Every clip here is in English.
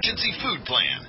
Emergency Food Plan.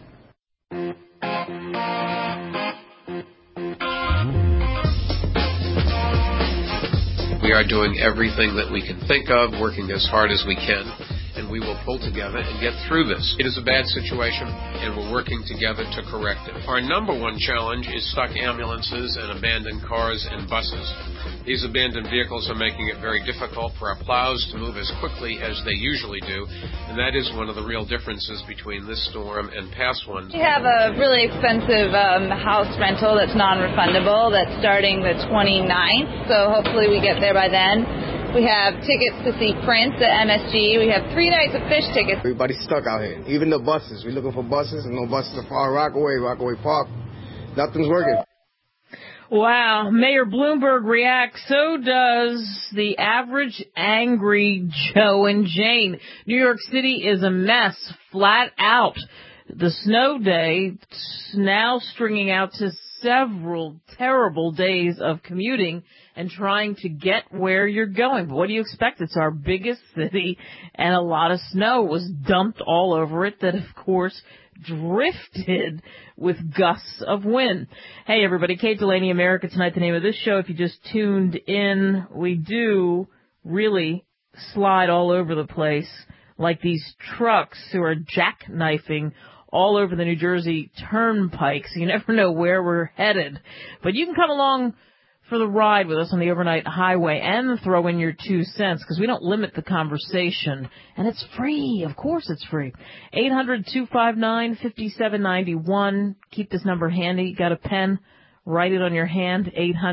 We are doing everything that we can think of, working as hard as we can, and we will pull together and get through this. It is a bad situation, and we're working together to correct it. Our number one challenge is stuck ambulances and abandoned cars and buses. These abandoned vehicles are making it very difficult for our plows to move as quickly as they usually do, and that is one of the real differences between this storm and past ones. We have a really expensive house rental that's non-refundable that's starting the 29th, so hopefully we get there by then. We have tickets to see Prince at MSG. We have 3 nights of Fish tickets. Everybody's stuck out here. Even the buses. We're looking for buses, and no buses are far Rockaway Park. Nothing's working. Wow. Mayor Bloomberg reacts. So does the average angry Joe and Jane. New York City is a mess, flat out. The snow day now stringing out to several terrible days of commuting and trying to get where you're going. But what do you expect? It's our biggest city, and a lot of snow was dumped all over it that, of course, drifted with gusts of wind. Hey, everybody, Kate Delaney, America Tonight, the name of this show. If you just tuned in, we do really slide all over the place like these trucks who are jackknifing all over the New Jersey turnpike, so you never know where we're headed. But you can come along for the ride with us on the overnight highway and throw in your 2 cents, because we don't limit the conversation. And it's free. Of course it's free. 800-259-5791. Keep this number handy. Got a pen? Write it on your hand.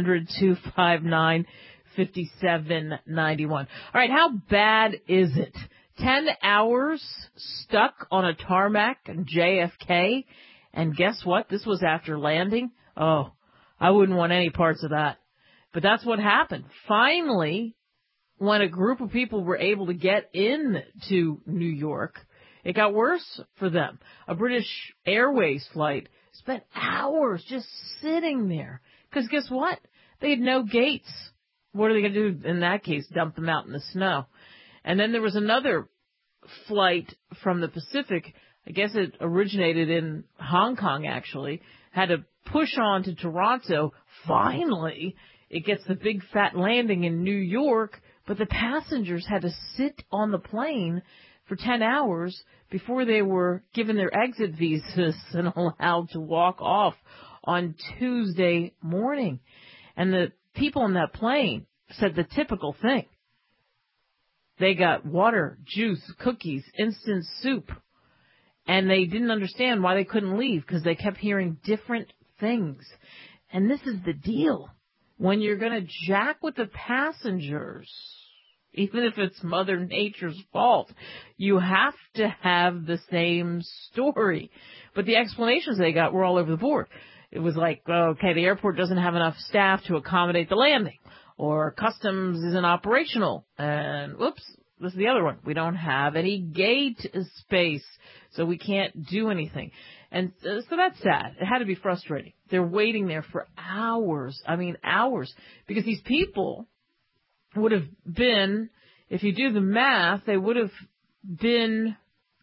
800-259-5791. All right, how bad is it? 10 hours stuck on a tarmac in JFK. And guess what? This was after landing. Oh, I wouldn't want any parts of that. But that's what happened. Finally, when a group of people were able to get into New York, it got worse for them. A British Airways flight spent hours just sitting there. Because guess what? They had no gates. What are they going to do in that case? Dump them out in the snow. And then there was another flight from the Pacific. I guess it originated in Hong Kong, actually. Had to push on to Toronto. Finally, it gets the big fat landing in New York, but the passengers had to sit on the plane for 10 hours before they were given their exit visas and allowed to walk off on Tuesday morning. And the people on that plane said the typical thing. They got water, juice, cookies, instant soup. And they didn't understand why they couldn't leave because they kept hearing different things. And this is the deal. When you're going to jack with the passengers, even if it's Mother Nature's fault, you have to have the same story. But the explanations they got were all over the board. It was like, okay, the airport doesn't have enough staff to accommodate the landing. Or customs isn't operational. And, whoops, this is the other one. We don't have any gate space, so we can't do anything. And so that's sad. It had to be frustrating. They're waiting there for hours. I mean, hours. Because these people would have been, if you do the math, they would have been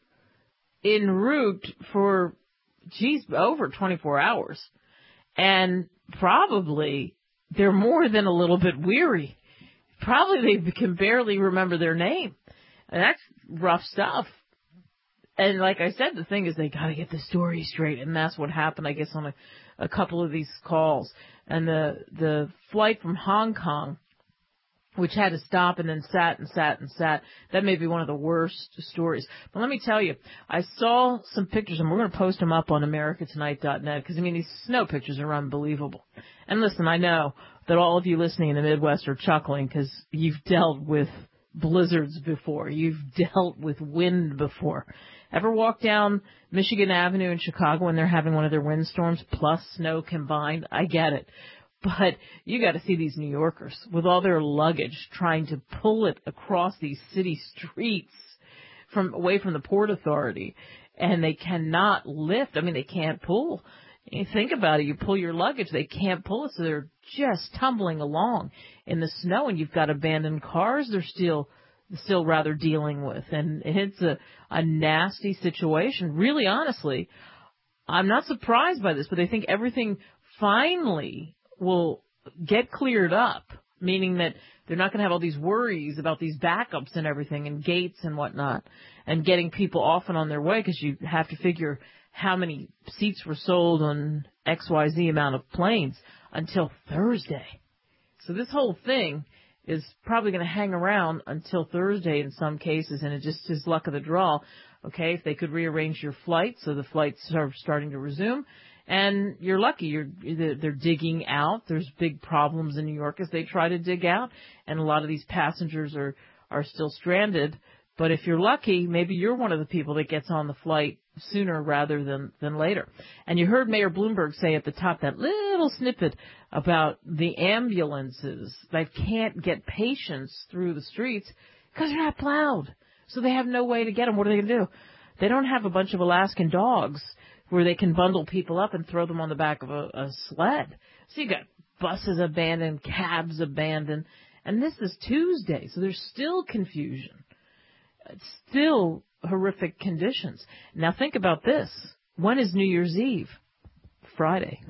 en route for, over 24 hours. And probably they're more than a little bit weary. Probably they can barely remember their name. And that's rough stuff. And like I said, the thing is they got to get the story straight. And that's what happened, I guess, on a couple of these calls. And the flight from Hong Kong, which had to stop and then sat, that may be one of the worst stories. But let me tell you, I saw some pictures, and we're going to post them up on americatonight.net, because, I mean, these snow pictures are unbelievable. And listen, I know that all of you listening in the Midwest are chuckling because you've dealt with blizzards before. You've dealt with wind before. Ever walk down Michigan Avenue in Chicago when they're having one of their windstorms plus snow combined? I get it. But you got to see these New Yorkers with all their luggage trying to pull it across these city streets away from the Port Authority. And they cannot lift. I mean, they can't pull. You think about it. You pull your luggage. They can't pull it. So they're just tumbling along in the snow. And you've got abandoned cars. They're still still rather dealing with. And it's a nasty situation. Really, honestly, I'm not surprised by this, but they think everything finally will get cleared up, meaning that they're not going to have all these worries about these backups and everything and gates and whatnot and getting people off and on their way, because you have to figure how many seats were sold on XYZ amount of planes until Thursday. So this whole thing is probably going to hang around until Thursday in some cases, and it just is luck of the draw. Okay, if they could rearrange your flight so the flights are starting to resume, and you're lucky, they're digging out. There's big problems in New York as they try to dig out, and a lot of these passengers are still stranded. But if you're lucky, maybe you're one of the people that gets on the flight sooner rather than later. And you heard Mayor Bloomberg say at the top that little snippet about the ambulances that can't get patients through the streets because they're not plowed. So they have no way to get them. What are they going to do? They don't have a bunch of Alaskan dogs where they can bundle people up and throw them on the back of a sled. So you got buses abandoned, cabs abandoned, and this is Tuesday, so there's still confusion. It's still horrific conditions. Now think about this. When is New Year's Eve? Friday.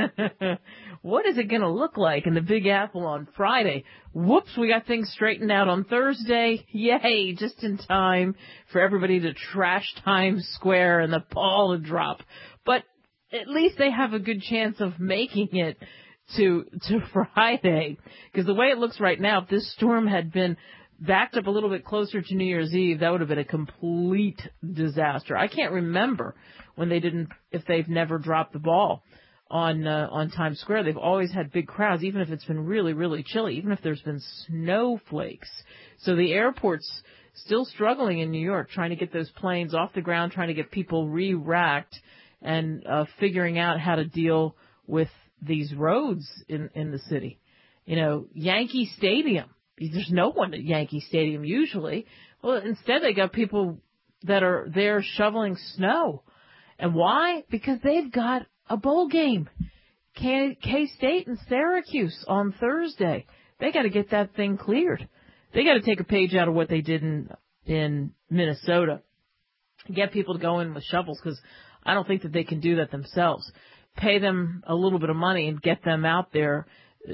What is it going to look like in the Big Apple on Friday? Whoops, we got things straightened out on Thursday. Yay, just in time for everybody to trash Times Square and the ball to drop. But at least they have a good chance of making it to Friday. Because the way it looks right now, if this storm had been backed up a little bit closer to New Year's Eve, that would have been a complete disaster. I can't remember when if they've never dropped the ball on Times Square. They've always had big crowds, even if it's been really, really chilly, even if there's been snowflakes. So the airport's still struggling in New York, trying to get those planes off the ground, trying to get people re-racked, and figuring out how to deal with these roads in the city. You know, Yankee Stadium. There's no one at Yankee Stadium usually. Well, instead they got people that are there shoveling snow. And why? Because they've got a bowl game. K-State and Syracuse on Thursday. They got to get that thing cleared. They got to take a page out of what they did in Minnesota. Get people to go in with shovels, because I don't think that they can do that themselves. Pay them a little bit of money and get them out there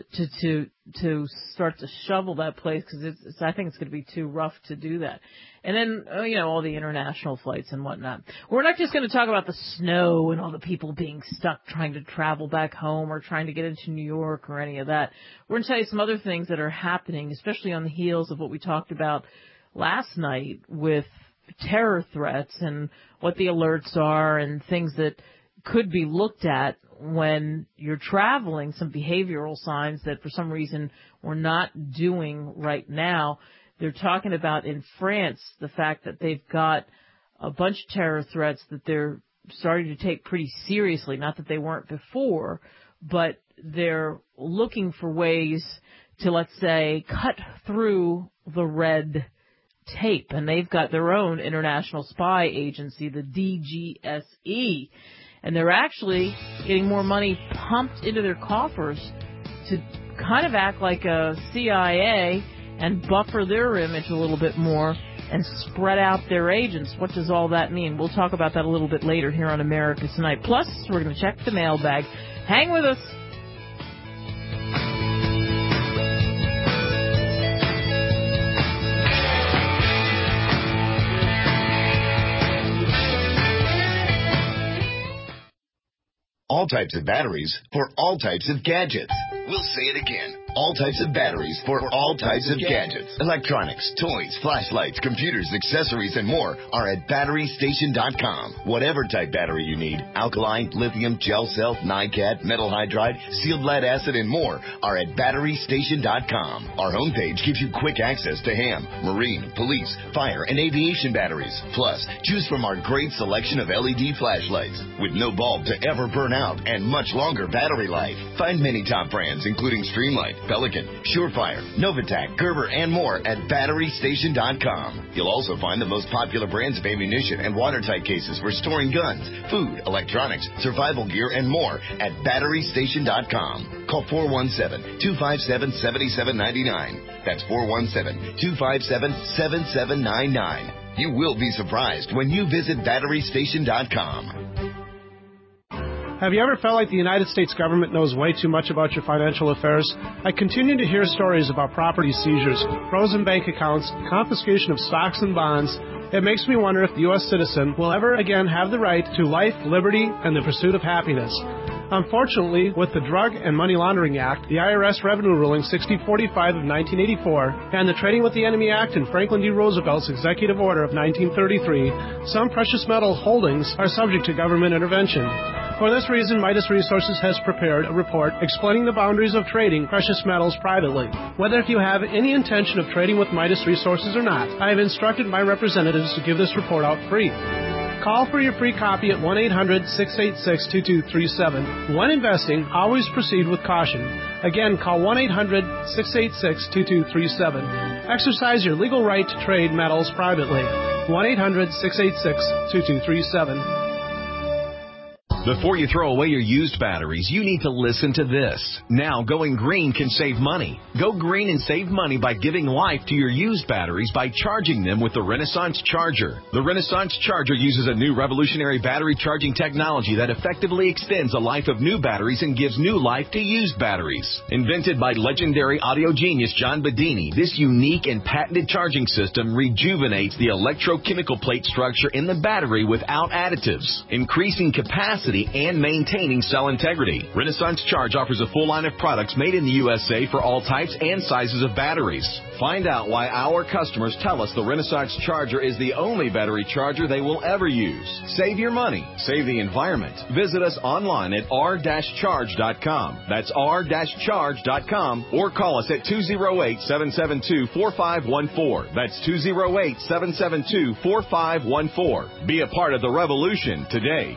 to start to shovel that place, because I think it's going to be too rough to do that. And then, all the international flights and whatnot. We're not just going to talk about the snow and all the people being stuck trying to travel back home or trying to get into New York or any of that. We're going to tell you some other things that are happening, especially on the heels of what we talked about last night with terror threats and what the alerts are and things that could be looked at when you're traveling, some behavioral signs that for some reason we're not doing right now. They're talking about in France the fact that they've got a bunch of terror threats that they're starting to take pretty seriously. Not that they weren't before, but they're looking for ways to, let's say, cut through the red tape. And they've got their own international spy agency, the DGSE. And they're actually getting more money pumped into their coffers to kind of act like a CIA and buffer their image a little bit more and spread out their agents. What does all that mean? We'll talk about that a little bit later here on America Tonight. Plus, we're going to check the mailbag. Hang with us. All types of batteries for all types of gadgets. We'll say it again. All types of batteries for all types of gadgets. Electronics, toys, flashlights, computers, accessories, and more are at BatteryStation.com. Whatever type battery you need, alkaline, lithium, gel cell, NiCad, metal hydride, sealed lead acid, and more are at BatteryStation.com. Our homepage gives you quick access to ham, marine, police, fire, and aviation batteries. Plus, choose from our great selection of LED flashlights with no bulb to ever burn out and much longer battery life. Find many top brands, including Streamlight, Pelican, Surefire, Novatac, Gerber, and more at BatteryStation.com. You'll also find the most popular brands of ammunition and watertight cases for storing guns, food, electronics, survival gear, and more at BatteryStation.com. Call 417-257-7799. That's 417-257-7799. You will be surprised when you visit BatteryStation.com. Have you ever felt like the United States government knows way too much about your financial affairs? I continue to hear stories about property seizures, frozen bank accounts, confiscation of stocks and bonds. It makes me wonder if the U.S. citizen will ever again have the right to life, liberty, and the pursuit of happiness. Unfortunately, with the Drug and Money Laundering Act, the IRS Revenue Ruling 6045 of 1984, and the Trading with the Enemy Act and Franklin D. Roosevelt's Executive Order of 1933, some precious metal holdings are subject to government intervention. For this reason, Midas Resources has prepared a report explaining the boundaries of trading precious metals privately. Whether if you have any intention of trading with Midas Resources or not, I have instructed my representatives to give this report out free. Call for your free copy at 1-800-686-2237. When investing, always proceed with caution. Again, call 1-800-686-2237. Exercise your legal right to trade metals privately. 1-800-686-2237. Before you throw away your used batteries, you need to listen to this. Now, going green can save money. Go green and save money by giving life to your used batteries by charging them with the Renaissance Charger. The Renaissance Charger uses a new revolutionary battery charging technology that effectively extends the life of new batteries and gives new life to used batteries. Invented by legendary audio genius John Bedini, this unique and patented charging system rejuvenates the electrochemical plate structure in the battery without additives, increasing capacity and maintaining cell integrity. Renaissance Charge offers a full line of products made in the USA for all types and sizes of batteries. Find out why our customers tell us the Renaissance Charger is the only battery charger they will ever use. Save your money. Save the environment. Visit us online at r-charge.com. That's r-charge.com, or call us at 208-772-4514. That's 208-772-4514. Be a part of the revolution today.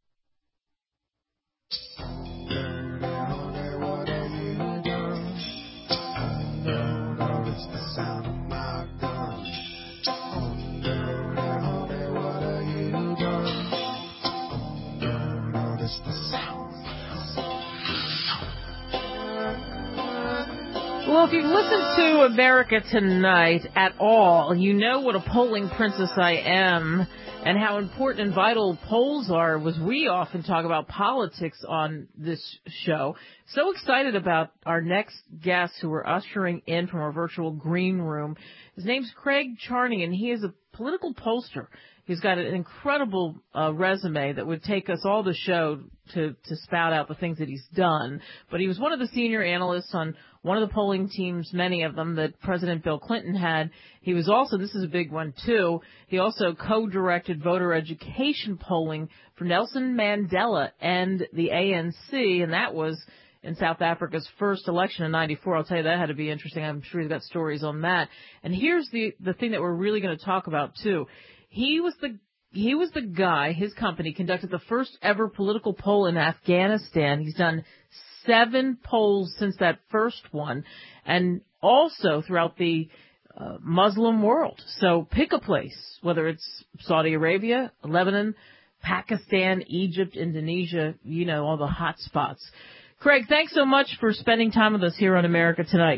Well, if you've listened to America Tonight at all, you know what a polling princess I am and how important and vital polls are. We often talk about politics on this show. So excited about our next guest who we're ushering in from our virtual green room. His name's Craig Charney, and he is a political pollster. He's got an incredible resume that would take us all the show to spout out the things that he's done. But he was one of the senior analysts on one of the polling teams, many of them, that President Bill Clinton had. He was also, this is a big one too, he also co-directed voter education polling for Nelson Mandela and the ANC, and that was in South Africa's first election in 94. I'll tell you, that had to be interesting. I'm sure he's got stories on that. And here's the thing that we're really going to talk about too. He was the guy, his company conducted the first ever political poll in Afghanistan. He's done 7 polls since that first one, and also throughout the Muslim world. So pick a place, whether it's Saudi Arabia, Lebanon, Pakistan, Egypt, Indonesia, you know, all the hot spots. Craig, thanks so much for spending time with us here on America Tonight.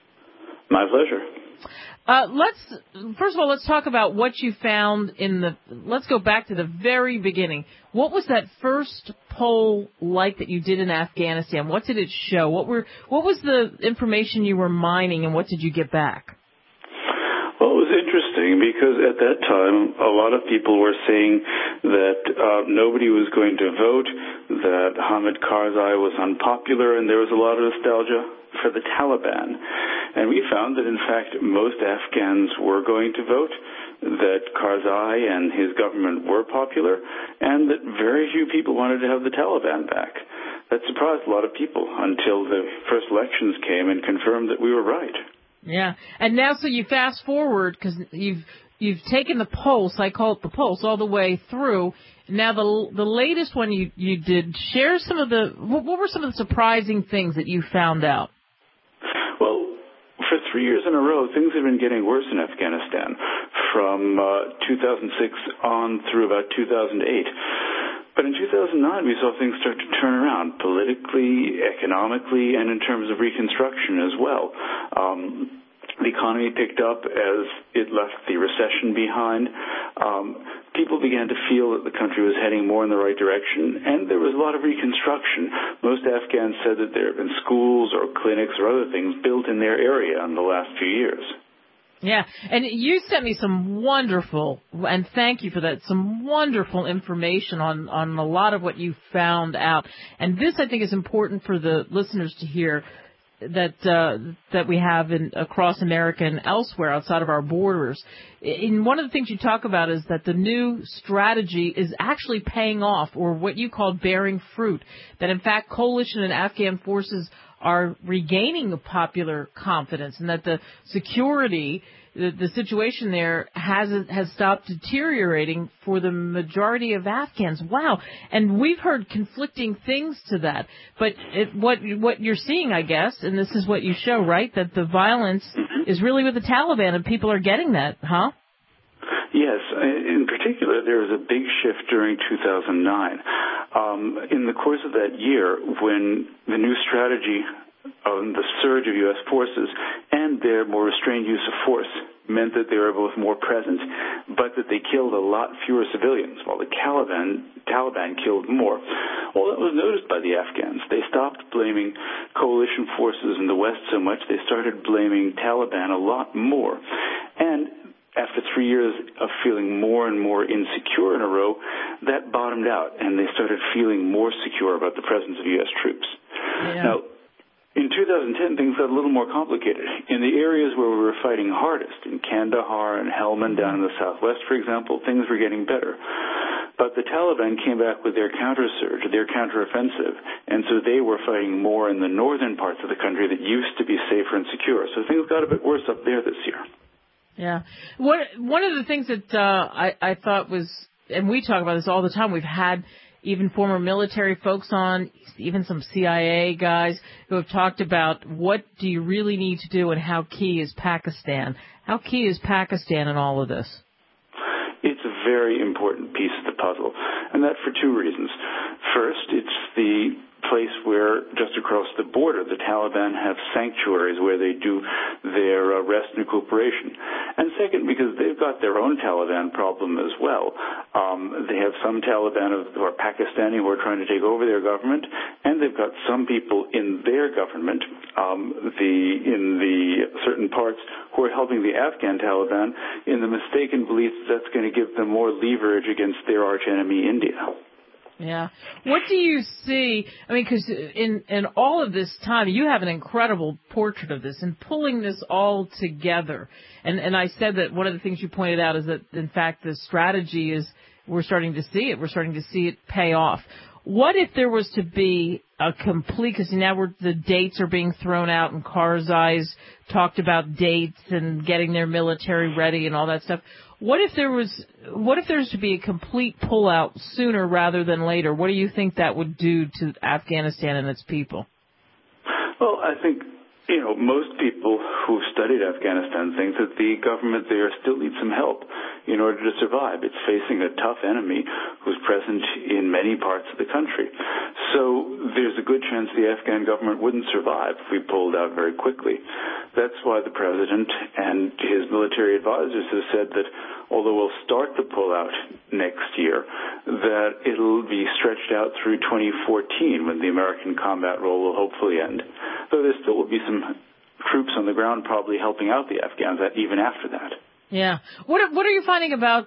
My pleasure. First of all, let's talk about what you found let's go back to the very beginning. What was that first poll like that you did in Afghanistan? What did it show? What was the information you were mining, and what did you get back? Well, it was interesting because at that time, a lot of people were saying that nobody was going to vote, that Hamid Karzai was unpopular, and there was a lot of nostalgia for the Taliban. And we found that, in fact, most Afghans were going to vote, that Karzai and his government were popular, and that very few people wanted to have the Taliban back. That surprised a lot of people until the first elections came and confirmed that we were right. Yeah, and now so you fast forward because you've taken the pulse. I call it the pulse all the way through. Now the latest one you did, share some of what were some of the surprising things that you found out? for 3 years in a row, things have been getting worse in Afghanistan from 2006 on through about 2008. But in 2009, we saw things start to turn around politically, economically, and in terms of reconstruction as well. The economy picked up as it left the recession behind. People began to feel that the country was heading more in the right direction, and there was a lot of reconstruction. Most Afghans said that there have been schools or clinics or other things built in their area in the last few years. Yeah, and you sent me some wonderful, and thank you for that, some wonderful information on a lot of what you found out. And this, I think, is important for the listeners to hear, that we have across America and elsewhere outside of our borders. And one of the things you talk about is that the new strategy is actually paying off, or what you call bearing fruit, that in fact coalition and Afghan forces are regaining popular confidence, and that the security, the situation there has stopped deteriorating for the majority of Afghans. Wow. And we've heard conflicting things to that. But what you're seeing, I guess, and this is what you show, right, that the violence is really with the Taliban, and people are getting that, huh? Yes. In particular, there was a big shift during 2009. In the course of that year, when the new strategy on the surge of U.S. forces and their more restrained use of force meant that they were both more present, but that they killed a lot fewer civilians, while the Taliban killed more. Well, that was noticed by the Afghans. They stopped blaming coalition forces in the West so much, they started blaming Taliban a lot more. And after 3 years of feeling more and more insecure in a row, that bottomed out, and they started feeling more secure about the presence of U.S. troops. Yeah. Now, in 2010, things got a little more complicated. In the areas where we were fighting hardest, in Kandahar and Helmand down in the southwest, for example, things were getting better. But the Taliban came back with their counter-surge, their counter-offensive, and so they were fighting more in the northern parts of the country that used to be safer and secure. So things got a bit worse up there this year. Yeah. One of the things that I thought was, and we talk about this all the time, we've had even former military folks on, even some CIA guys who have talked about what do you really need to do and how key is Pakistan. How key is Pakistan in all of this? It's a very important piece of the puzzle, and that for two reasons. First, it's the place where, just across the border, the Taliban have sanctuaries where they do their rest and recuperation. And second, because they've got their own Taliban problem as well. They have some Taliban who are Pakistani who are trying to take over their government, and they've got some people in their government, in the certain parts, who are helping the Afghan Taliban in the mistaken belief that that's going to give them more leverage against their archenemy, India. Yeah. What do you see? I mean, because in all of this time, you have an incredible portrait of this and pulling this all together. And I said that one of the things you pointed out is that, in fact, the strategy is we're starting to see it. We're starting to see it pay off. What if there was to be a complete, because now the dates are being thrown out and Karzai's talked about dates and getting their military ready and all that stuff. What if there's to be a complete pullout sooner rather than later? What do you think that would do to Afghanistan and its people? Well, I think, most people who've studied Afghanistan think that the government there still needs some help in order to survive. It's facing a tough enemy who's present in many parts of the country. So there's a good chance the Afghan government wouldn't survive if we pulled out very quickly. That's why the president and his military advisors have said that although we'll start the pullout next year, that it'll be stretched out through 2014 when the American combat role will hopefully end. Though there still will be some troops on the ground probably helping out the Afghans even after that. Yeah. What are you finding about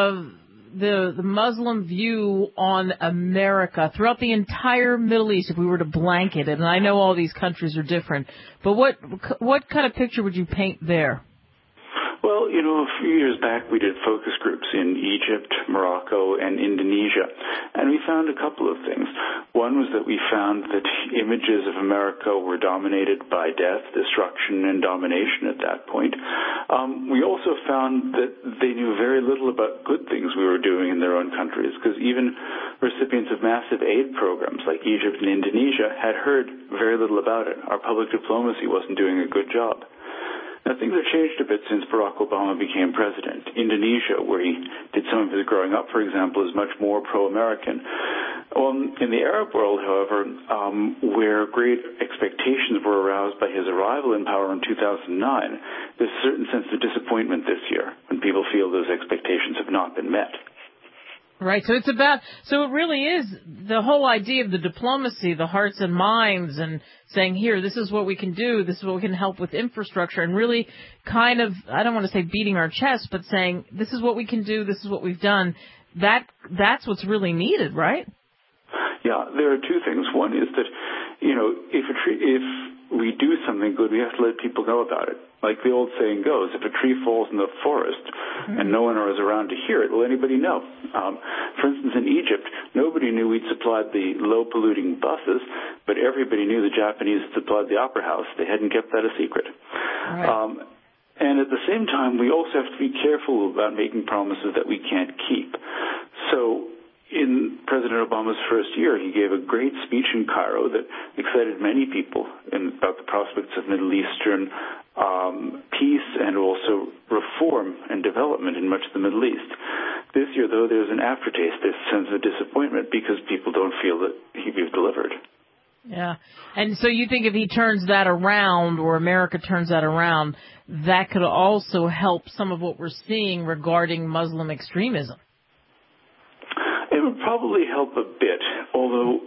the Muslim view on America throughout the entire Middle East, if we were to blanket it? And I know all these countries are different, but what kind of picture would you paint there? Well, a few years back we did focus groups in Egypt, Morocco, and Indonesia, and we found a couple of things. One was that we found that images of America were dominated by death, destruction, and domination at that point. We also found that they knew very little about good things we were doing in their own countries, because even recipients of massive aid programs like Egypt and Indonesia had heard very little about it. Our public diplomacy wasn't doing a good job. Now, things have changed a bit since Barack Obama became president. Indonesia, where he did some of his growing up, for example, is much more pro-American. In the Arab world, however, where great expectations were aroused by his arrival in power in 2009, there's a certain sense of disappointment this year when people feel those expectations have not been met. Right. So it really is the whole idea of the diplomacy, the hearts and minds, and saying, here, this is what we can do, this is what we can help with infrastructure, and really kind of, I don't want to say beating our chest, but saying, this is what we can do, this is what we've done. That's what's really needed, right? Yeah, there are two things. One is that, if we do something good, we have to let people know about it. Like the old saying goes, if a tree falls in the forest and no one is around to hear it, will anybody know? For instance, in Egypt, nobody knew we'd supplied the low-polluting buses, but everybody knew the Japanese had supplied the opera house. They hadn't kept that a secret. Right. And at the same time, we also have to be careful about making promises that we can't keep. So in President Obama's first year, he gave a great speech in Cairo that excited many people about the prospects of Middle Eastern peace and also reform and development in much of the Middle East. This year, though, there's an aftertaste, this sense of disappointment because people don't feel that he's delivered. Yeah. And so you think if he turns that around, or America turns that around, that could also help some of what we're seeing regarding Muslim extremism? It would probably help a bit, although,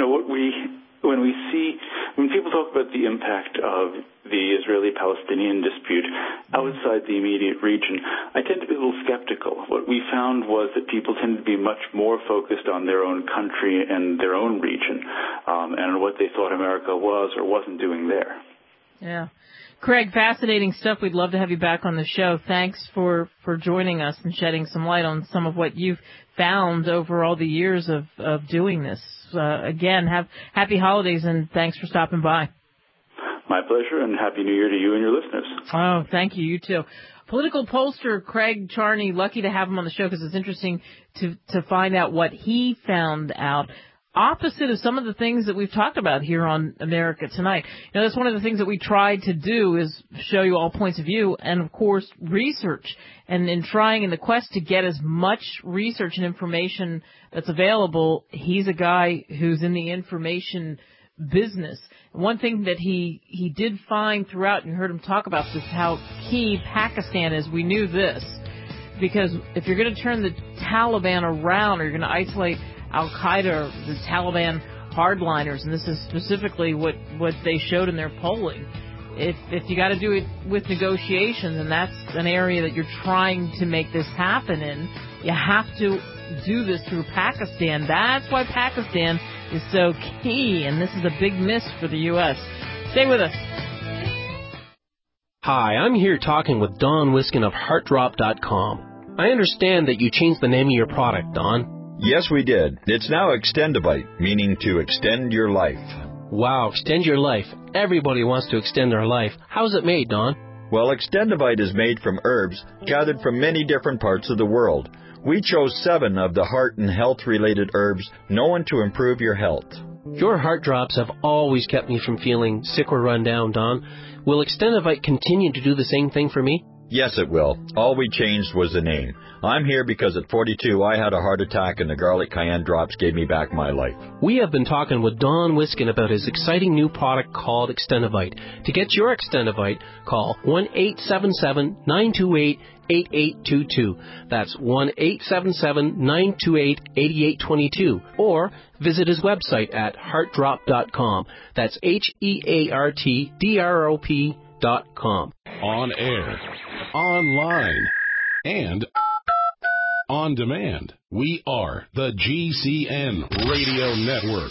when people talk about the impact of the Israeli-Palestinian dispute outside the immediate region, I tend to be a little skeptical. What we found was that people tend to be much more focused on their own country and their own region, and on what they thought America was or wasn't doing there. Yeah. Craig, fascinating stuff. We'd love to have you back on the show. Thanks for joining us and shedding some light on some of what you've found over all the years of doing this. Again, have happy holidays, and thanks for stopping by. My pleasure, and Happy New Year to you and your listeners. Oh, thank you. You too. Political pollster Craig Charney, lucky to have him on the show because it's interesting to find out what he found out. Opposite of some of the things that we've talked about here on America Tonight. That's one of the things that we tried to do is show you all points of view and, of course, research. And in the quest to get as much research and information that's available, he's a guy who's in the information business. One thing that he did find throughout, and you heard him talk about this, how key Pakistan is. We knew this because if you're going to turn the Taliban around, or you're going to isolate Al-Qaeda or the Taliban hardliners, and this is specifically what they showed in their polling, if you got to do it with negotiations, and that's an area that you're trying to make this happen in, you have to do this through Pakistan. That's why Pakistan is so key, and this is a big miss for the U.S. Stay with us. Hi, I'm here talking with Don Wiskin of HeartDrop.com. I understand that you changed the name of your product, Don. Yes, we did. It's now Extendivite, meaning to extend your life. Wow, extend your life. Everybody wants to extend their life. How's it made, Don? Well, Extendivite is made from herbs gathered from many different parts of the world. We chose 7 of the heart and health-related herbs known to improve your health. Your heart drops have always kept me from feeling sick or run down, Don. Will Extendivite continue to do the same thing for me? Yes, it will. All we changed was the name. I'm here because at 42 I had a heart attack and the garlic cayenne drops gave me back my life. We have been talking with Don Wiskin about his exciting new product called Extendivite. To get your Extendivite, call 1-877-928-8822. That's 1-877-928-8822. Or visit his website at heartdrop.com. That's HeartDrop.com. On air, online, and on demand. We are the GCN Radio Network.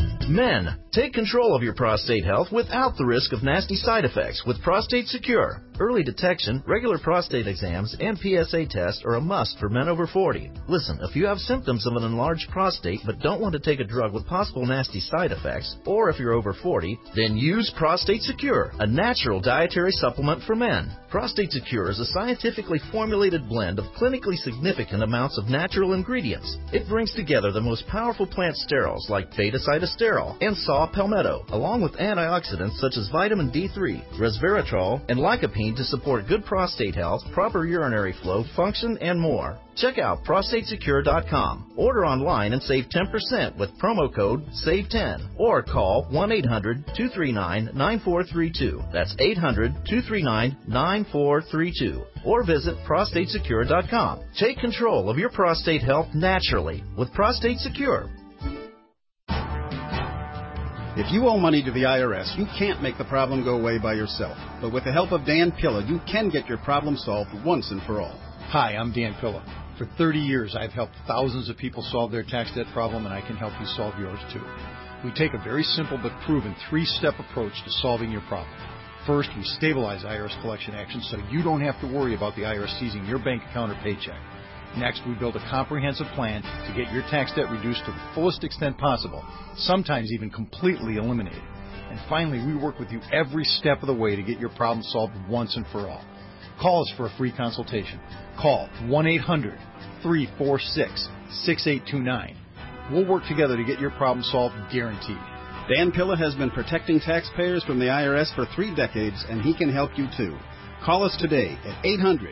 Men, take control of your prostate health without the risk of nasty side effects with Prostate Secure. Early detection, regular prostate exams, and PSA tests are a must for men over 40. Listen, if you have symptoms of an enlarged prostate but don't want to take a drug with possible nasty side effects, or if you're over 40, then use Prostate Secure, a natural dietary supplement for men. Prostate Secure is a scientifically formulated blend of clinically significant amounts of natural ingredients. It brings together the most powerful plant sterols like beta-cytosterol and saw palmetto, along with antioxidants such as vitamin D3, resveratrol, and lycopene to support good prostate health, proper urinary flow, function, and more. Check out prostatesecure.com. Order online and save 10% with promo code SAVE10 or call 1-800-239-9432. That's 800-239-9432. Or visit prostatesecure.com. Take control of your prostate health naturally with Prostate Secure. If you owe money to the IRS, you can't make the problem go away by yourself. But with the help of Dan Pilla, you can get your problem solved once and for all. Hi, I'm Dan Pilla. For 30 years, I've helped thousands of people solve their tax debt problem, and I can help you solve yours too. We take a very simple but proven 3-step approach to solving your problem. First, we stabilize IRS collection actions so you don't have to worry about the IRS seizing your bank account or paycheck. Next, we build a comprehensive plan to get your tax debt reduced to the fullest extent possible, sometimes even completely eliminated. And finally, we work with you every step of the way to get your problem solved once and for all. Call us for a free consultation. Call 1-800-346-6829. We'll work together to get your problem solved, guaranteed. Dan Pilla has been protecting taxpayers from the IRS for 3 decades, and he can help you too. Call us today at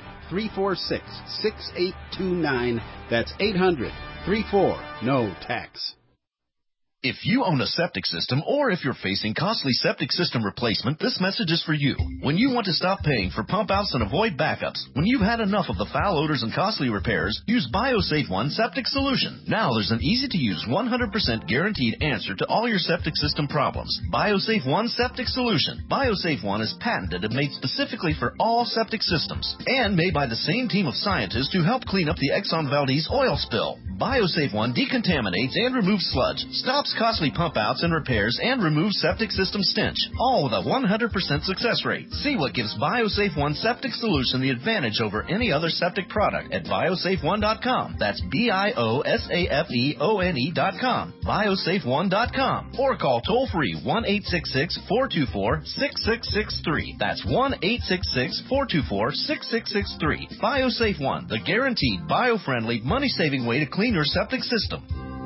800-346-6829. That's 800-34-NO-TAX. If you own a septic system or if you're facing costly septic system replacement, this message is for you. When you want to stop paying for pump outs and avoid backups, when you've had enough of the foul odors and costly repairs, use BioSafe One Septic Solution. Now there's an easy-to-use 100% guaranteed answer to all your septic system problems. BioSafe One Septic Solution. BioSafe One is patented and made specifically for all septic systems and made by the same team of scientists who helped clean up the Exxon Valdez oil spill. BioSafe One decontaminates and removes sludge, stops costly pump outs and repairs, and removes septic system stench, all with a 100% success rate. See what gives BioSafe One Septic Solution the advantage over any other septic product at biosafeone.com. That's BIOSAFEONE.com. biosafeone.com. Or call toll free 1-866-424-6663. That's 1-866-424-6663. BioSafe One, the guaranteed bio-friendly, money-saving way to clean your septic system.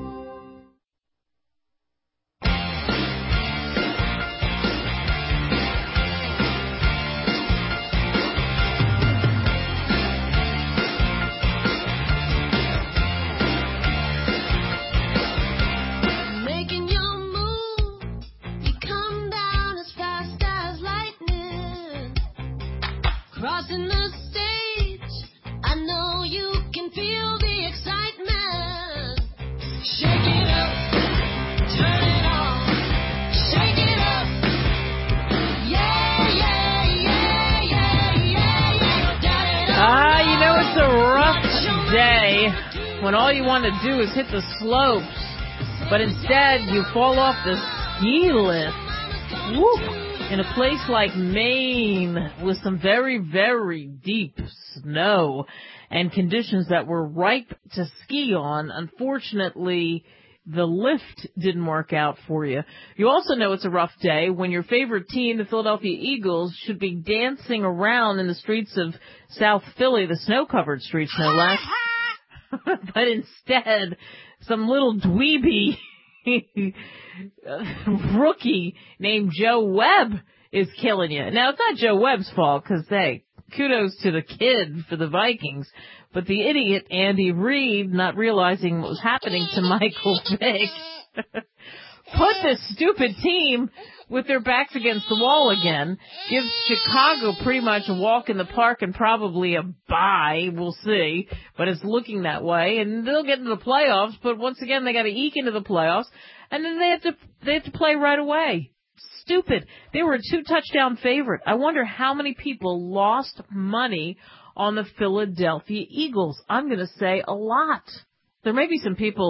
Crossing the stage, I know you can feel the excitement. Shake it up, turn it on, shake it up. Yeah, yeah, yeah, yeah, yeah, yeah. You know it's a rough day when all you want to do is hit the slopes, but instead you fall off the ski lift. Woo! In a place like Maine with some very, very deep snow and conditions that were ripe to ski on, unfortunately, the lift didn't work out for you. You also know it's a rough day when your favorite team, the Philadelphia Eagles, should be dancing around in the streets of South Philly, the snow-covered streets, no less. But instead, some little dweeby rookie named Joe Webb is killing you. Now, it's not Joe Webb's fault because, hey, kudos to the kid for the Vikings, but the idiot Andy Reid, not realizing what was happening to Michael Vick, put this stupid team with their backs against the wall again, gives Chicago pretty much a walk in the park and probably a bye, we'll see, but it's looking that way, and they'll get into the playoffs, but once again, they got to eke into the playoffs, and then they have to play right away. Stupid. They were a 2-touchdown favorite. I wonder how many people lost money on the Philadelphia Eagles. I'm going to say a lot. There may be some people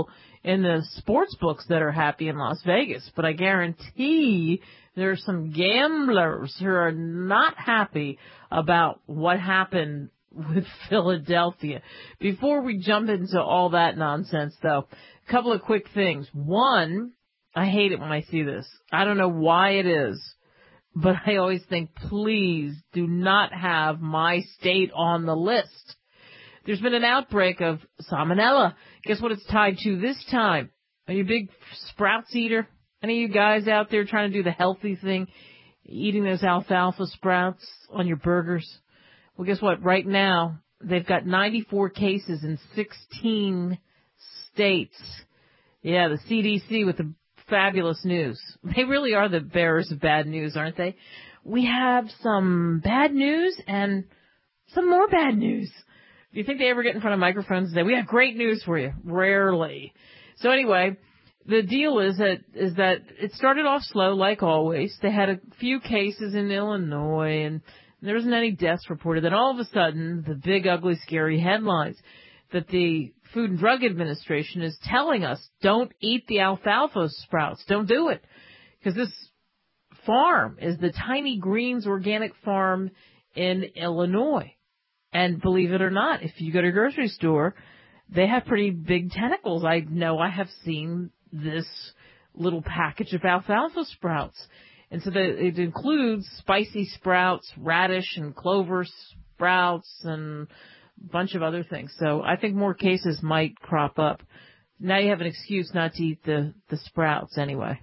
in the sports books that are happy in Las Vegas, but I guarantee there are some gamblers who are not happy about what happened with Philadelphia. Before we jump into all that nonsense, though, a couple of quick things. One, I hate it when I see this. I don't know why it is, but I always think, please do not have my state on the list. There's been an outbreak of salmonella. Guess what it's tied to this time? Are you a big Sprouts eater? Any of you guys out there trying to do the healthy thing, eating those alfalfa sprouts on your burgers? Well, guess what? Right now, they've got 94 cases in 16 states. Yeah, the CDC with the fabulous news. They really are the bearers of bad news, aren't they? We have some bad news and some more bad news. Do you think they ever get in front of microphones and say, we have great news for you? Rarely. So anyway, the deal is that it started off slow, like always. They had a few cases in Illinois, and there wasn't any deaths reported. Then all of a sudden, the big, ugly, scary headlines that the Food and Drug Administration is telling us, don't eat the alfalfa sprouts. Don't do it. Because this farm is the Tiny Greens Organic Farm in Illinois. And believe it or not, if you go to a grocery store, they have pretty big tentacles. I know I have seen this little package of alfalfa sprouts. And so it includes spicy sprouts, radish and clover sprouts, and a bunch of other things. So I think more cases might crop up. Now you have an excuse not to eat the sprouts anyway.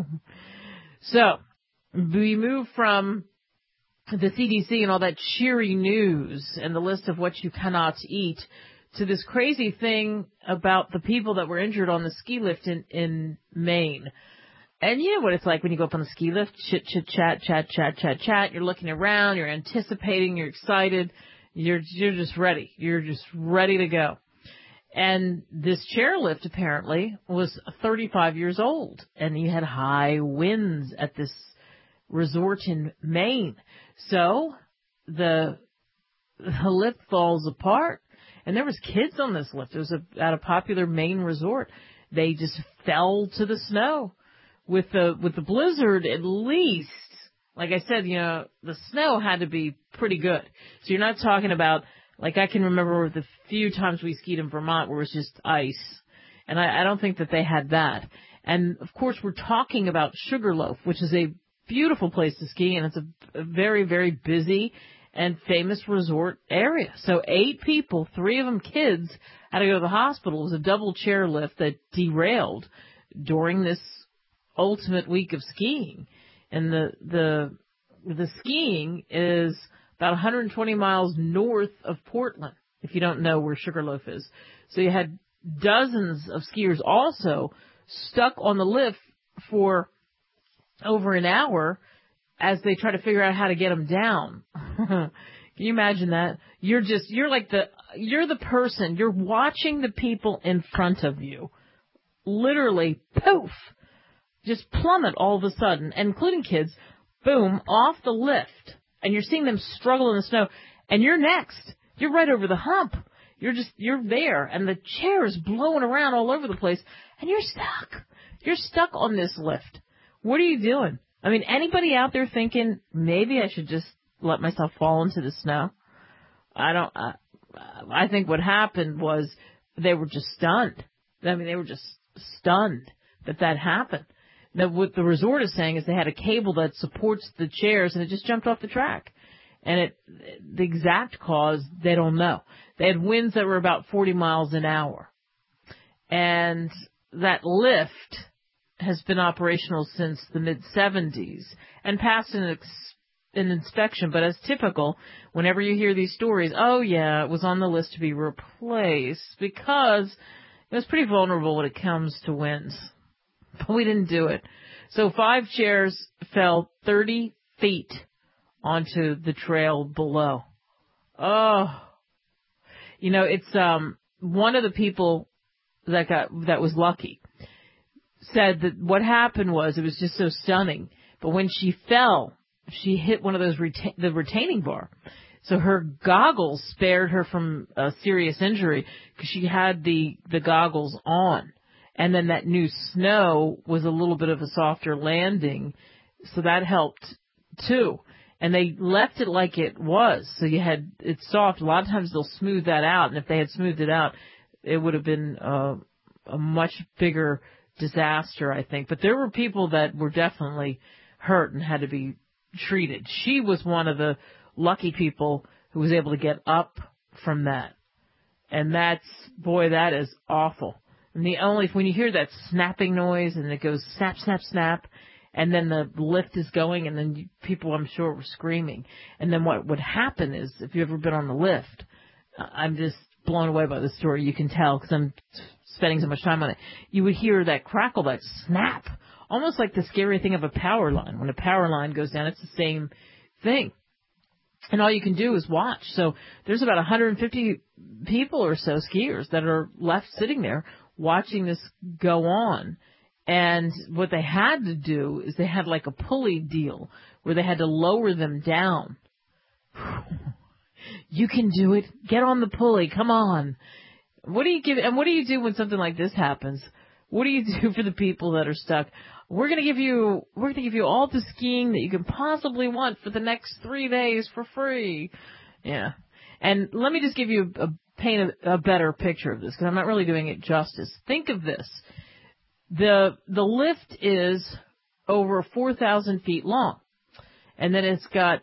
So we move from the CDC and all that cheery news and the list of what you cannot eat to this crazy thing about the people that were injured on the ski lift in Maine. And you know what it's like when you go up on the ski lift, chat. You're looking around, you're anticipating, you're excited, you're just ready. You're just ready to go. And this chairlift apparently was 35 years old, and you had high winds at this resort in Maine. So the lift falls apart, and there was kids on this lift. It was at a popular Maine resort. They just fell to the snow. With the blizzard, at least, like I said, you know, the snow had to be pretty good. So you're not talking about, like I can remember the few times we skied in Vermont where it was just ice. And I don't think that they had that. And of course we're talking about Sugarloaf, which is a beautiful place to ski, and it's a very, very busy and famous resort area. So 8 people, 3 of them kids, had to go to the hospital. It was a double chairlift that derailed during this ultimate week of skiing. And the skiing is about 120 miles north of Portland, if you don't know where Sugarloaf is. So you had dozens of skiers also stuck on the lift for over an hour as they try to figure out how to get them down. Can you imagine that? You're the person, you're watching the people in front of you literally poof, just plummet all of a sudden, including kids, boom, off the lift. And you're seeing them struggle in the snow, and you're next. You're right over the hump. You're there, and the chair is blowing around all over the place, and you're stuck. You're stuck on this lift. What are you doing? I mean, anybody out there thinking, maybe I should just let myself fall into the snow? I think what happened was they were just stunned. I mean, they were just stunned that happened. Now, what the resort is saying is they had a cable that supports the chairs, and it just jumped off the track. And the exact cause, they don't know. They had winds that were about 40 miles an hour. And that lift has been operational since the mid-'70s and passed an inspection. But as typical, whenever you hear these stories, oh, yeah, it was on the list to be replaced because it was pretty vulnerable when it comes to winds. But we didn't do it. So 5 chairs fell 30 feet onto the trail below. Oh, you know, it's one of the people that was lucky said that what happened was it was just so stunning. But when she fell, she hit one of those the retaining bar. So her goggles spared her from a serious injury because she had the goggles on. And then that new snow was a little bit of a softer landing, so that helped too. And they left it like it was, so you had it's soft. A lot of times they'll smooth that out, and if they had smoothed it out, it would have been a much bigger disaster, I think. But there were people that were definitely hurt and had to be treated. She was one of the lucky people who was able to get up from that. And that is awful. And when you hear that snapping noise and it goes snap, snap, snap, and then the lift is going, and then people, I'm sure, were screaming. And then what would happen is, if you've ever been on the lift, I'm just blown away by the story. You can tell because I'm spending so much time on it. You would hear that crackle, that snap, almost like the scary thing of a power line. When a power line goes down, it's the same thing. And all you can do is watch. So there's about 150 people or so, skiers, that are left sitting there watching this go on. And what they had to do is they had like a pulley deal where they had to lower them down. You can do it. Get on the pulley. Come on. What do you do when something like this happens? What do you do for the people that are stuck? We're going to give you all the skiing that you can possibly want for the next 3 days for free. Yeah. And let me just give you paint a better picture of this, because I'm not really doing it justice. Think of this. The lift is over 4,000 feet long, and then it's got,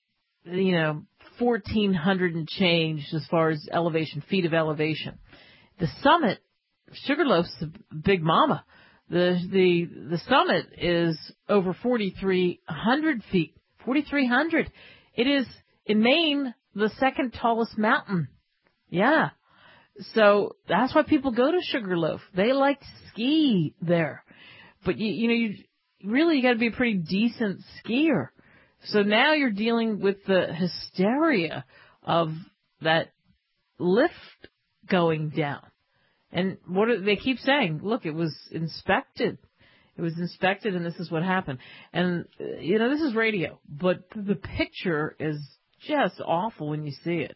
1,400 and change as far as feet of elevation. The summit, Sugarloaf's the big mama. The summit is over 4,300 feet. 4,300. It is, in Maine, the second tallest mountain. Yeah. So that's why people go to Sugarloaf. They like to ski there. But you got to be a pretty decent skier. So now you're dealing with the hysteria of that lift going down. And they keep saying, look, it was inspected. It was inspected, and this is what happened. And, this is radio, but the picture is just awful when you see it.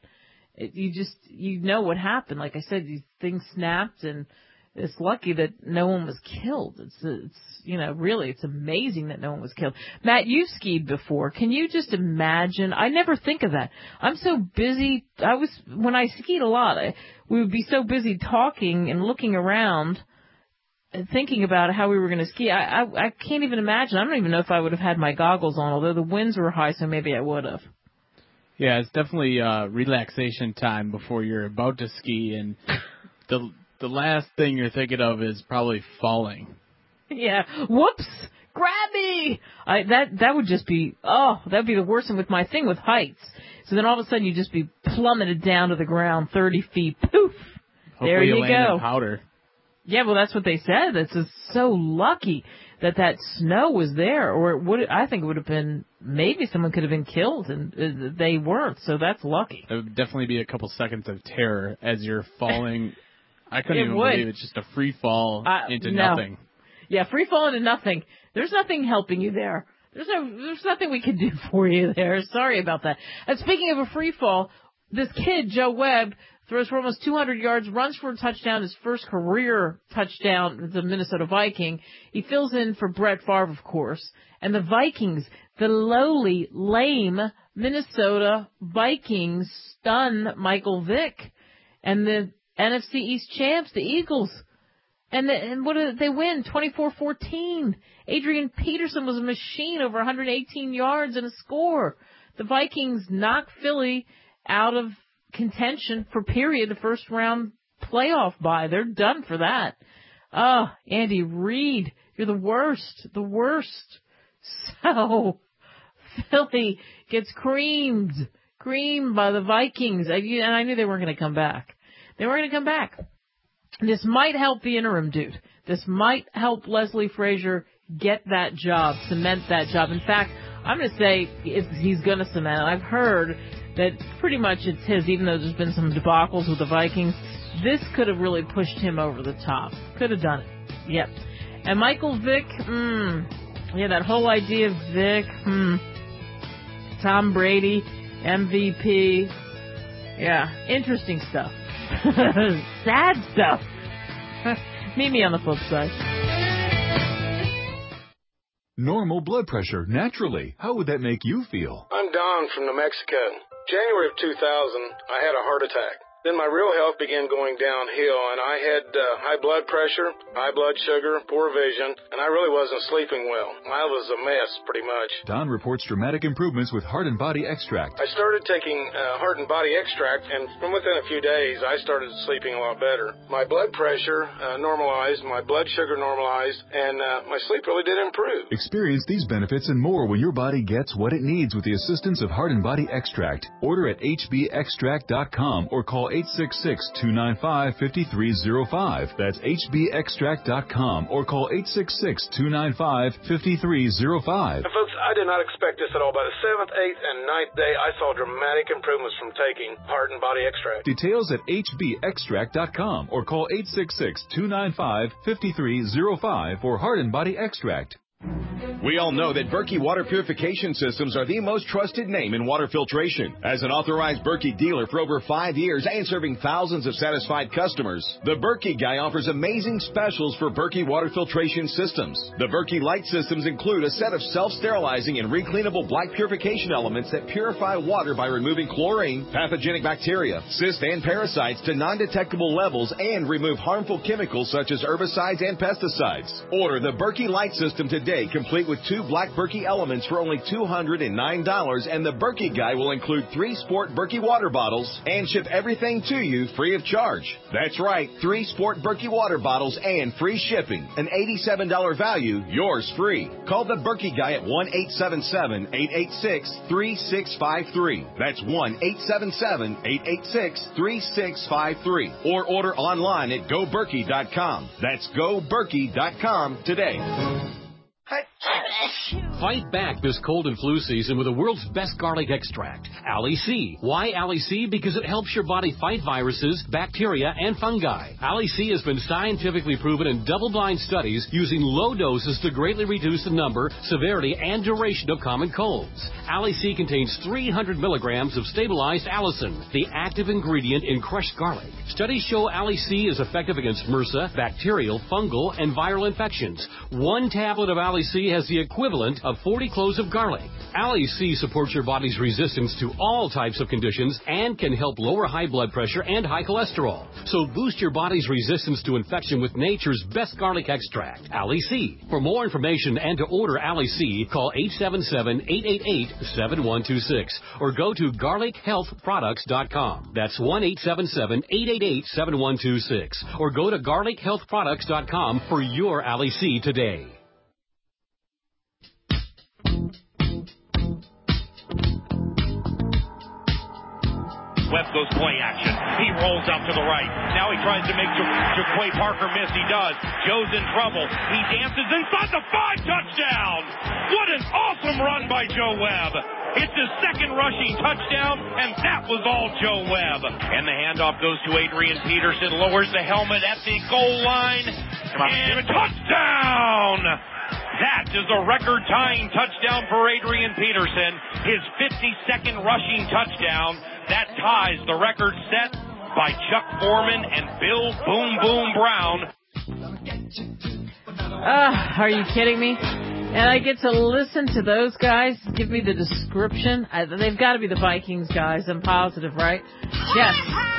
You know what happened. Like I said, these things snapped, and it's lucky that no one was killed. Really, it's amazing that no one was killed. Matt, you've skied before. Can you just imagine? I never think of that. I'm so busy. When I skied a lot, we would be so busy talking and looking around and thinking about how we were going to ski. I can't even imagine. I don't even know if I would have had my goggles on, although the winds were high, so maybe I would have. Yeah, it's definitely relaxation time before you're about to ski, and the last thing you're thinking of is probably falling. Yeah. Whoops! Grab me! That would just be, that'd be the worst thing with my thing with heights. So then all of a sudden you'd just be plummeted down to the ground 30 feet. Poof! Hopefully there you land go. in powder. Yeah, well, that's what they said. That's just so lucky that snow was there, or I think it would have been, maybe someone could have been killed, and they weren't, so that's lucky. There would definitely be a couple seconds of terror as you're falling. I couldn't even believe it's just a free fall into nothing. Yeah, free fall into nothing. There's nothing helping you there. There's nothing we can do for you there. Sorry about that. And speaking of a free fall, this kid, Joe Webb, throws for almost 200 yards, runs for a touchdown, his first career touchdown, the Minnesota Viking. He fills in for Brett Favre, of course. And the Vikings, the lowly, lame Minnesota Vikings, stun Michael Vick. And the NFC East champs, the Eagles. And what did they win? 24-14. Adrian Peterson was a machine, over 118 yards and a score. The Vikings knocked Philly out of contention for the first round playoff bye. They're done for that. Oh, Andy Reid, you're the worst. So Philly gets creamed by the Vikings. And I knew they weren't going to come back. This might help the interim dude. This might help Leslie Frazier get that job, cement that job. In fact, I'm going to say he's going to cement it. I've heard that pretty much it's his, even though there's been some debacles with the Vikings. This could have really pushed him over the top. Could have done it. Yep. And Michael Vick, that whole idea of Vick, Tom Brady, MVP. Yeah, interesting stuff. Sad stuff. Meet me on the flip side. Normal blood pressure, naturally. How would that make you feel? I'm Don from New Mexico. January of 2000, I had a heart attack. Then my real health began going downhill, and I had high blood pressure, high blood sugar, poor vision, and I really wasn't sleeping well. I was a mess, pretty much. Don reports dramatic improvements with Heart and Body Extract. I started taking Heart and Body Extract, and from within a few days, I started sleeping a lot better. My blood pressure normalized, my blood sugar normalized, and my sleep really did improve. Experience these benefits and more when your body gets what it needs with the assistance of Heart and Body Extract. Order at hbextract.com or call 866-295-5305. That's hbextract.com or call 866-295-5305. Folks, I did not expect this at all. By the 7th, 8th, and 9th day, I saw dramatic improvements from taking Heart and Body Extract. Details at hbextract.com or call 866-295-5305 for Heart and Body Extract. We all know that Berkey Water Purification Systems are the most trusted name in water filtration. As an authorized Berkey dealer for over 5 years and serving thousands of satisfied customers, the Berkey Guy offers amazing specials for Berkey Water Filtration Systems. The Berkey Light Systems include a set of self-sterilizing and recleanable black purification elements that purify water by removing chlorine, pathogenic bacteria, cysts, and parasites to non-detectable levels and remove harmful chemicals such as herbicides and pesticides. Order the Berkey Light System today, complete with 2 black Berkey elements for only $209, and the Berkey Guy will include 3 Sport Berkey water bottles and ship everything to you free of charge. That's right, 3 Sport Berkey water bottles and free shipping. An $87 value, yours free. Call the Berkey Guy at 1-877-886-3653. That's 1-877-886-3653. Or order online at GoBerkey.com. That's GoBerkey.com today. Fight back this cold and flu season with the world's best garlic extract, Ali C. Why Ali C? Because it helps your body fight viruses, bacteria, and fungi. Ali C has been scientifically proven in double-blind studies using low doses to greatly reduce the number, severity, and duration of common colds. Ali C contains 300 milligrams of stabilized allicin, the active ingredient in crushed garlic. Studies show Ali C is effective against MRSA, bacterial, fungal, and viral infections. 1 tablet of Ali C has the equivalent of 40 cloves of garlic. Ali C supports your body's resistance to all types of conditions and can help lower high blood pressure and high cholesterol. So boost your body's resistance to infection with nature's best garlic extract, Ali C. For more information and to order Ali C, call 877-888-7126 or go to garlichealthproducts.com. That's 1-877-888-7126 or go to garlichealthproducts.com for your Ali C today. Webb goes play action. He rolls out to the right. Now he tries to make Jaquay Parker miss. He does. Joe's in trouble. He dances inside the 5, touchdown. What an awesome run by Joe Webb. It's his 2nd rushing touchdown, and that was all Joe Webb. And the handoff goes to Adrian Peterson, lowers the helmet at the goal line, and touchdown! That is a record-tying touchdown for Adrian Peterson, his 52nd rushing touchdown. That ties the record set by Chuck Foreman and Bill Boom Boom Brown. Are you kidding me? And I get to listen to those guys give me the description. They've got to be the Vikings guys. I'm positive, right? Yes.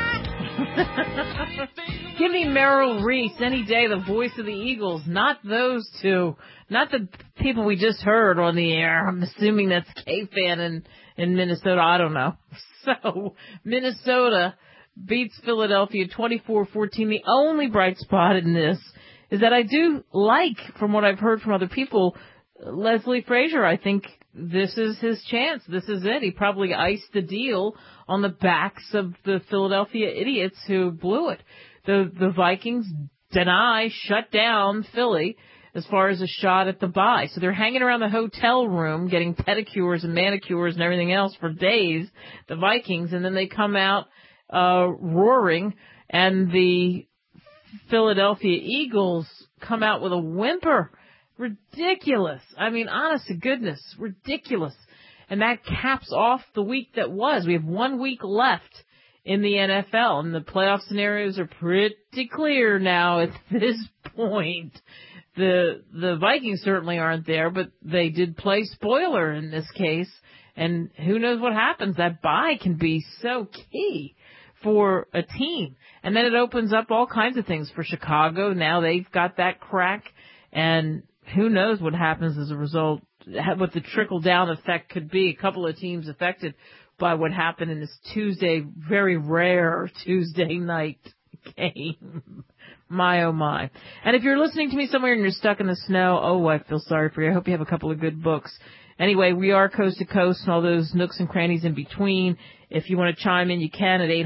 Give me Merrill Reese any day, the voice of the Eagles, not those two. Not the people we just heard on the air. I'm assuming that's K-Fan in Minnesota. I don't know. So, Minnesota beats Philadelphia 24-14. The only bright spot in this is that I do like, from what I've heard from other people, Leslie Frazier. I think this is his chance. This is it. He probably iced the deal on the backs of the Philadelphia idiots who blew it. The Vikings shut down Philly as far as a shot at the bye. So they're hanging around the hotel room getting pedicures and manicures and everything else for days, the Vikings, and then they come out roaring, and the Philadelphia Eagles come out with a whimper. Ridiculous. I mean, honest to goodness, ridiculous. And that caps off the week that was. We have 1 week left in the NFL, and the playoff scenarios are pretty clear now at this point. The Vikings certainly aren't there, but they did play spoiler in this case, and who knows what happens. That bye can be so key for a team. And then it opens up all kinds of things for Chicago. Now they've got that crack, and who knows what happens as a result, what the trickle-down effect could be. A couple of teams affected by what happened in this Tuesday, very rare Tuesday night game. My, oh, my. And if you're listening to me somewhere and you're stuck in the snow, oh, I feel sorry for you. I hope you have a couple of good books. Anyway, we are coast to coast and all those nooks and crannies in between. If you want to chime in, you can at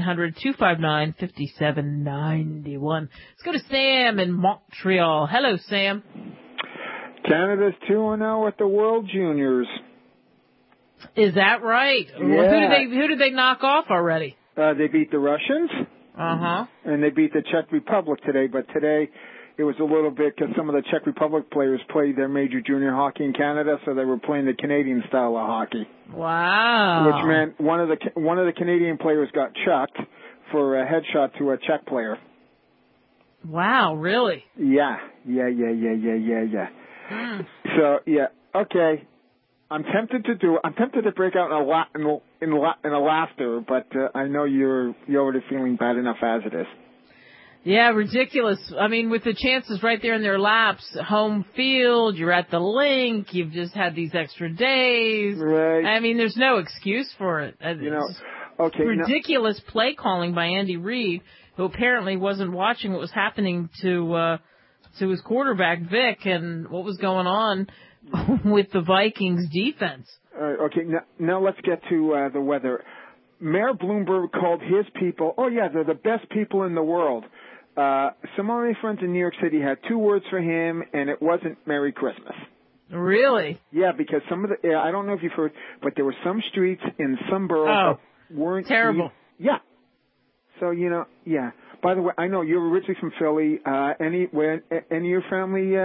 800-259-5791. Let's go to Sam in Montreal. Hello, Sam. Canada's 2-0 at the World Juniors. Is that right? Yeah. Who did they knock off already? They beat the Russians. Uh-huh. And they beat the Czech Republic today, but today it was a little bit because some of the Czech Republic players played their major junior hockey in Canada, so they were playing the Canadian style of hockey. Wow. Which meant one of the Canadian players got chucked for a headshot to a Czech player. Wow, really? Yeah. So, yeah, okay. I'm tempted to break out in a laughter, but I know you're already feeling bad enough as it is. Yeah, ridiculous. I mean, with the chances right there in their laps, home field, you're at the link, you've just had these extra days. Right. I mean, there's no excuse for it. Ridiculous play calling by Andy Reid, who apparently wasn't watching what was happening to his quarterback, Vic, and what was going on with the Vikings defense. Okay, now let's get to the weather. Mayor Bloomberg called his people, they're the best people in the world. Some of my friends in New York City had 2 words for him, and it wasn't Merry Christmas. Really? Yeah, because some of the, I don't know if you've heard, but there were some streets in some boroughs that weren't terrible. Yeah. So, yeah. By the way, I know you're originally from Philly. Any of your family,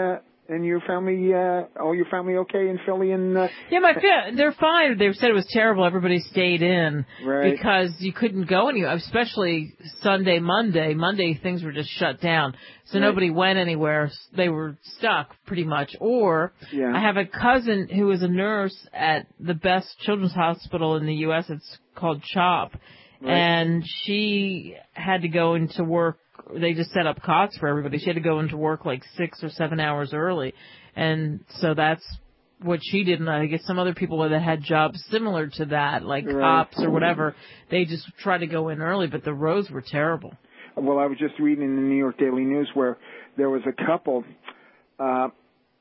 all your family okay in Philly? Yeah, they're fine. They said it was terrible. Everybody stayed in because you couldn't go anywhere, especially Sunday, Monday. Monday, things were just shut down. So nobody went anywhere. They were stuck pretty much. Or I have a cousin who is a nurse at the best children's hospital in the U.S. It's called CHOP. Right. And she had to go into work. They just set up cots for everybody. She had to go into work like 6 or 7 hours early. And so that's what she did. And I guess some other people that had jobs similar to that, like cops or whatever, they just tried to go in early, but the roads were terrible. Well, I was just reading in the New York Daily News where there was a couple, her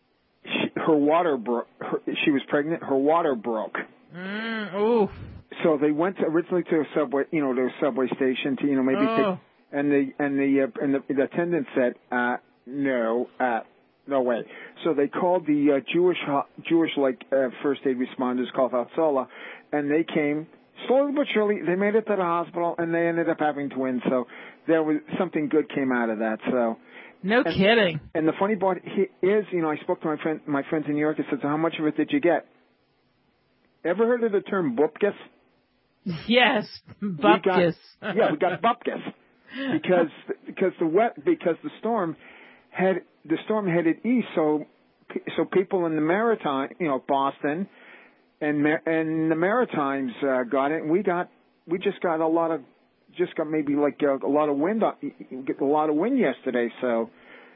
water broke. She was pregnant. Her water broke. Ooh. So they went originally to a subway, to a subway station to, maybe take, and the attendant said, no way. So they called the Jewish first aid responders called Hatzalah, and they came slowly but surely. They made it to the hospital, and they ended up having twins. So there was something good came out of that. So. Kidding. And the funny part is, I spoke to my friends in New York. I said, so how much of it did you get? Ever heard of the term bupkis? Yes, bupkis. We got bupkis because the storm headed east. So people in the Maritime, Boston, and the Maritimes got it. And we just got a lot of maybe like a lot of wind yesterday. So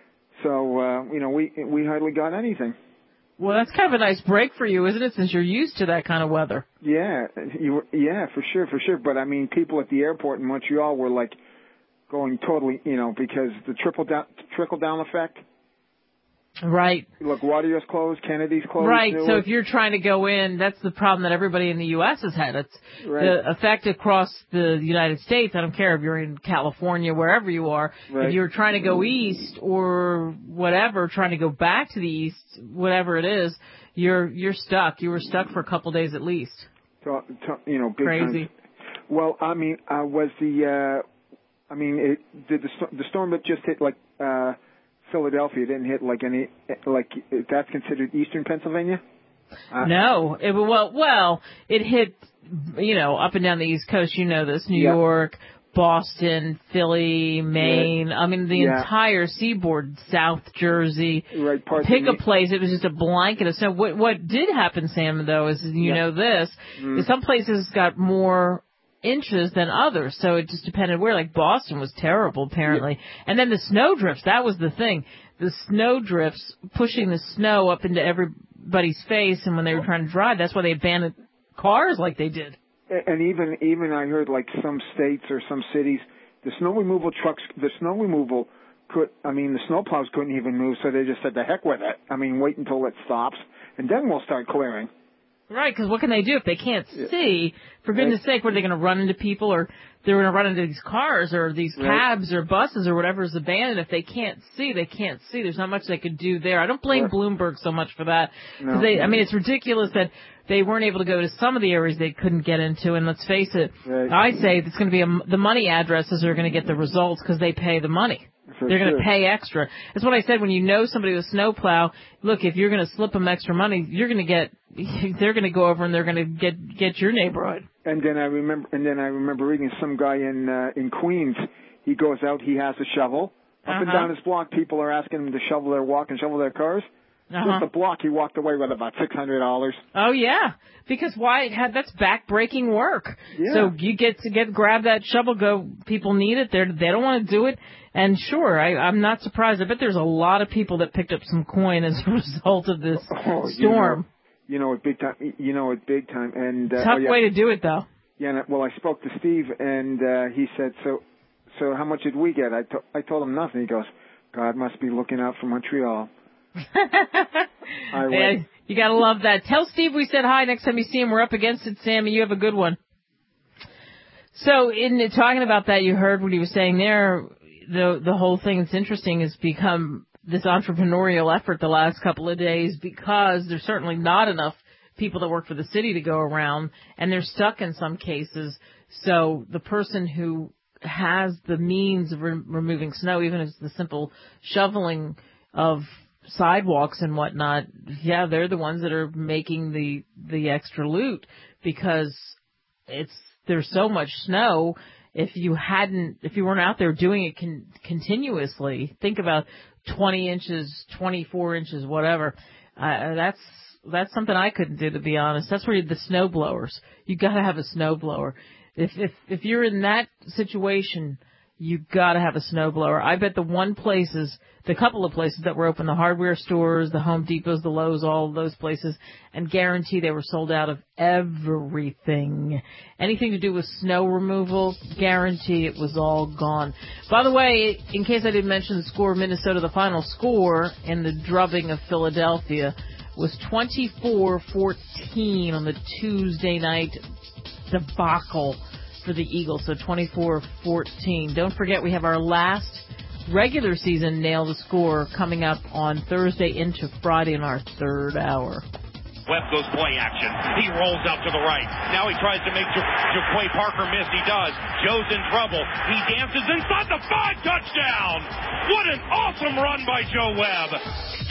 we hardly got anything. Well, that's kind of a nice break for you, isn't it, since you're used to that kind of weather? Yeah, for sure. But, I mean, people at the airport in Montreal were, like, going totally, because the trickle-down effect. Right. Look, LaGuardia's closed, Kennedy's closed. Right, Newark. so if you're trying to go in, that's the problem that everybody in the U.S. has had. It's the effect across the United States. I don't care if you're in California, wherever you are. Right. If you're trying to go east or whatever, trying to go back to the east, whatever it is, you're stuck. You were stuck for a couple days at least. Big crazy. Time. Well, I mean, did the storm that just hit Philadelphia didn't hit that's considered eastern Pennsylvania? No. It hit, up and down the East Coast, this, New York, Boston, Philly, Maine. I mean, the entire seaboard, South Jersey. Right. Pick a place. It was just a blanket of snow. What did happen, Sam, though, is know this, is some places got more inches than others, so it just depended where. Like Boston was terrible, apparently. And then the snow drifts, that was the thing. The snow drifts pushing the snow up into everybody's face, and when they were trying to drive, that's why they abandoned cars like they did. And even I heard like some states or some cities, the snow removal the snowplows couldn't even move, so they just said the heck with it. I mean, wait until it stops, and then we'll start clearing. Right, because what can they do if they can't see? For goodness sake, what are they going to run into people, or they're going to run into these cars or these cabs or buses or whatever is abandoned? If they can't see, they can't see. There's not much they could do there. I don't blame Bloomberg so much for that. Because it's ridiculous that they weren't able to go to some of the areas they couldn't get into. And let's face it, I say it's going to be the money addresses are going to get the results because they pay the money. They're going to pay extra. That's what I said. When you know somebody with snowplow, look, if you're going to slip them extra money, they're going to go over and they're going to get your neighborhood. And then I remember reading some guy in Queens. He goes out, he has a shovel. Up and down his block, people are asking him to shovel their walk and shovel their cars. Just a block, he walked away with about $600. Oh yeah, because that's back-breaking work. Yeah. So you grab that shovel, go. People need it. They don't want to do it. And sure, I'm not surprised. I bet there's a lot of people that picked up some coin as a result of this storm. You know it big time. And tough way to do it, though. Yeah. Well, I spoke to Steve, and he said, "So how much did we get?" I told him nothing. He goes, "God must be looking out for Montreal." Yeah, you gotta love that. Tell Steve we said hi next time you see him. We're up against it, Sammy. You have a good one. So in talking about that, you heard what he was saying there. The whole thing that's interesting has become this entrepreneurial effort the last couple of days because there's certainly not enough people that work for the city to go around, and they're stuck in some cases. So the person who has the means of removing snow, even if it's the simple shoveling of sidewalks and whatnot, they're the ones that are making the extra loot because there's so much snow. If you weren't out there doing it continuously, think about 20 inches, 24 inches, whatever. That's something I couldn't do, to be honest. That's where the snow blowers. You got to have a snow blower. If you're in that situation, you got to have a snowblower. I bet the couple of places that were open, the hardware stores, the Home Depots, the Lowe's, all of those places, and guarantee they were sold out of everything. Anything to do with snow removal, guarantee it was all gone. By the way, in case I didn't mention the score of Minnesota, the final score in the drubbing of Philadelphia was 24-14 on the Tuesday night debacle for the Eagles, so 24-14. Don't forget, we have our last regular season nail the score coming up on Thursday into Friday in our third hour. Webb goes play action. He rolls out to the right. Now he tries to make Jaquay Parker miss. He does. Joe's in trouble. He dances inside the 5, touchdown. What an awesome run by Joe Webb.